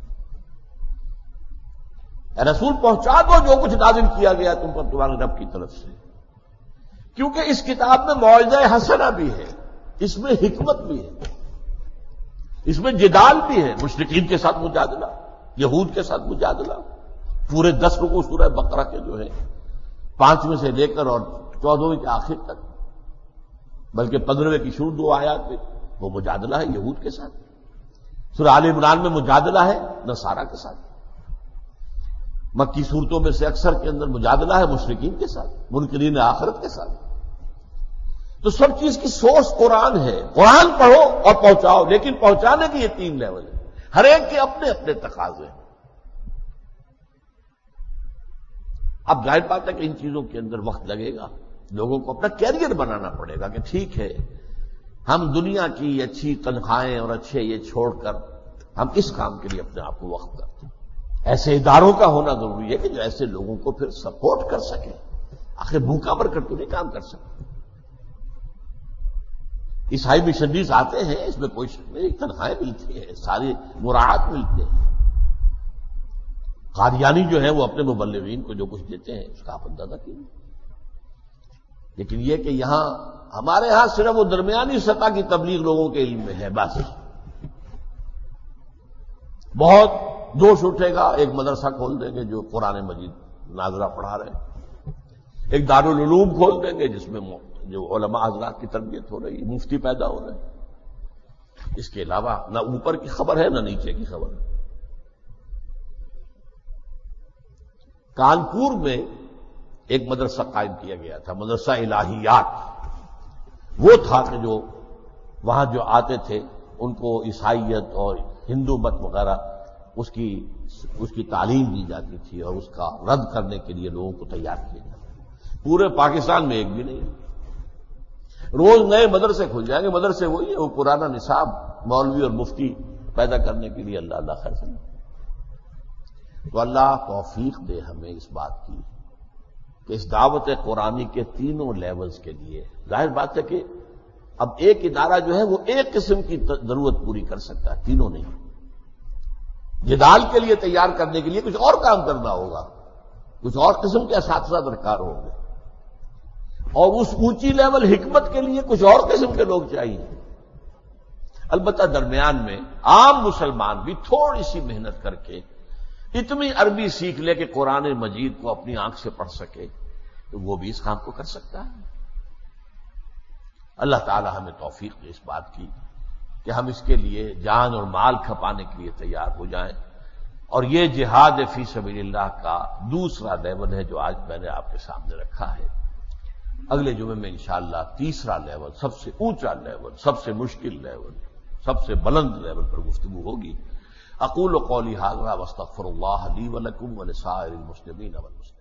اے رسول پہنچا دو جو کچھ نازل کیا گیا تم پر تمہارے رب کی طرف سے. کیونکہ اس کتاب میں موعظہ حسنہ بھی ہے، اس میں حکمت بھی ہے، اس میں جدال بھی ہے. مشرکین کے ساتھ مجادلہ، یہود کے ساتھ مجادلہ. پورے دس رکوع سورہ بقرہ کے جو ہے پانچویں سے لے کر اور چودہویں کے آخر تک، بلکہ پندرہویں کی شروع دو آیات میں وہ مجادلہ ہے یہود کے ساتھ. سورہ آل عمران میں مجادلہ ہے نصارہ کے ساتھ. مکی صورتوں میں سے اکثر کے اندر مجادلہ ہے مشرکین کے ساتھ، منکرین آخرت کے ساتھ. تو سب چیز کی سورس قرآن ہے. قرآن پڑھو اور پہنچاؤ، لیکن پہنچانے کی یہ تین لیول ہیں، ہر ایک کے اپنے اپنے تقاضے ہیں. اب ظاہر بات ہے کہ ان چیزوں کے اندر وقت لگے گا. لوگوں کو اپنا کیریئر بنانا پڑے گا کہ ٹھیک ہے ہم دنیا کی اچھی تنخواہیں اور اچھے یہ چھوڑ کر ہم اس کام کے لیے اپنے آپ کو وقت کرتے ہیں. ایسے اداروں کا ہونا ضروری ہے کہ جو ایسے لوگوں کو پھر سپورٹ کر سکے. آخر بھوکا بھر کر تو نہیں کام کر سکتے. عیسائی مشنریز آتے ہیں، اس میں کوئی شک نہیں، تنخواہیں ملتی ہیں، ساری مراعات ملتے ہیں. قادیانی جو ہے وہ اپنے مبلغین کو جو کچھ دیتے ہیں اس کا آپ اندازہ کیجیے. لیکن یہ کہ یہاں ہمارے ہاں صرف وہ درمیانی سطح کی تبلیغ لوگوں کے علم میں ہے بس. بہت جوش اٹھے گا ایک مدرسہ کھول دیں گے جو قرآن مجید ناظرہ پڑھا رہے ہیں، ایک دارالعلوم کھول دیں گے جس میں جو علماء حضرات کی تربیت ہو رہی ہے، مفتی پیدا ہو رہے ہیں. اس کے علاوہ نہ اوپر کی خبر ہے نہ نیچے کی خبر ہے. کانپور میں ایک مدرسہ قائم کیا گیا تھا، مدرسہ الہیات. وہ تھا کہ جو وہاں جو آتے تھے ان کو عیسائیت اور ہندو مت وغیرہ اس کی اس کی تعلیم دی جاتی تھی اور اس کا رد کرنے کے لیے لوگوں کو تیار کیا جاتا تھا. پورے پاکستان میں ایک بھی نہیں. روز نئے مدرسے کھل جائیں گے. مدرسے وہی ہے، وہ پرانا نصاب مولوی اور مفتی پیدا کرنے کے لیے. اللہ اللہ خیر سمجھ. تو اللہ توفیق دے ہمیں اس بات کی کہ اس دعوت قرآنی کے تینوں لیولز کے لیے. ظاہر بات ہے کہ اب ایک ادارہ جو ہے وہ ایک قسم کی ضرورت پوری کر سکتا ہے، تینوں نہیں. جدال کے لیے تیار کرنے کے لیے کچھ اور کام کرنا ہوگا، کچھ اور قسم کے اساتذہ درکار ہوں گے، اور اس اونچی لیول حکمت کے لیے کچھ اور قسم کے لوگ چاہیے. البتہ درمیان میں عام مسلمان بھی تھوڑی سی محنت کر کے اتنی عربی سیکھ لے کہ قرآن مجید کو اپنی آنکھ سے پڑھ سکے تو وہ بھی اس کام کو کر سکتا ہے. اللہ تعالی ہمیں توفیق دے اس بات کی کہ ہم اس کے لیے جان اور مال کھپانے کے لیے تیار ہو جائیں. اور یہ جہاد فی سبیل اللہ کا دوسرا لیول ہے جو آج میں نے آپ کے سامنے رکھا ہے. اگلے جمعے میں انشاءاللہ تیسرا لیول، سب سے اونچا لیول، سب سے مشکل لیول، سب سے بلند لیول پر گفتگو ہوگی. اقول قولی ھذا واستغفر اللہ لی ولکم ولسائر المسلمین والمسلمات.